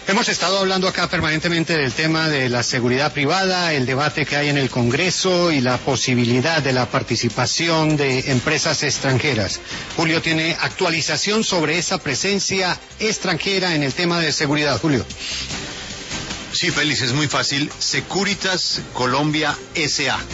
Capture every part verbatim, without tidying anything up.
Hemos estado hablando acá permanentemente del tema de la seguridad privada, el debate que hay en el Congreso y la posibilidad de la participación de empresas extranjeras. Julio tiene actualización sobre esa presencia extranjera en el tema de seguridad. Julio. Sí, Félix, es muy fácil. Securitas Colombia S A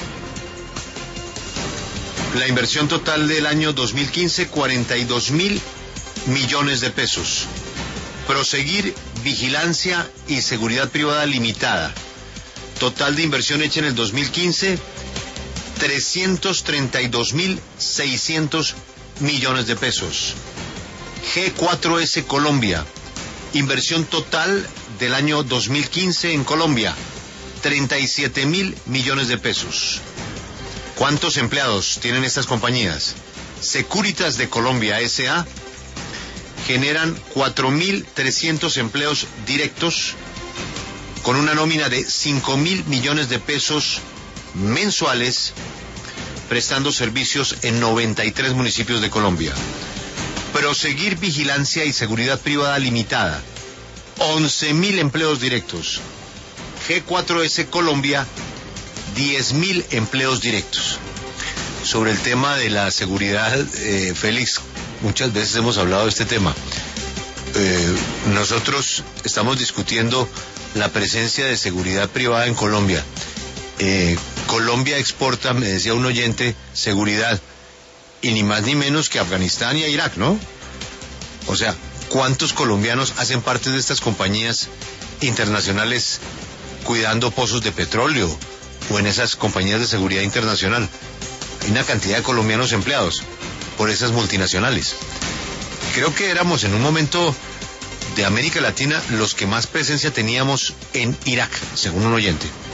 La inversión total del año dos mil quince, cuarenta y dos mil millones de pesos. Proseguir Vigilancia y Seguridad Privada Limitada. Total de inversión hecha en el dos mil quince, trescientos treinta y dos mil seiscientos millones de pesos. G cuatro S Colombia. Inversión total del año dos mil quince en Colombia, treinta y siete mil millones de pesos. ¿Cuántos empleados tienen estas compañías? Securitas de Colombia S A generan cuatro mil trescientos empleos directos con una nómina de cinco mil millones de pesos mensuales, prestando servicios en noventa y tres municipios de Colombia. Proseguir Vigilancia y Seguridad Privada Limitada, once mil empleos directos. G cuatro S Colombia, diez mil empleos directos. Sobre el tema de la seguridad, eh, Félix, muchas veces hemos hablado de este tema. Eh, nosotros estamos discutiendo la presencia de seguridad privada en Colombia. Eh, Colombia exporta, me decía un oyente, seguridad, y ni más ni menos que Afganistán y a Irak, ¿no? O sea, ¿cuántos colombianos hacen parte de estas compañías internacionales cuidando pozos de petróleo o en esas compañías de seguridad internacional? Hay una cantidad de colombianos empleados por esas multinacionales. Creo que éramos en un momento de América Latina los que más presencia teníamos en Irak, según un oyente.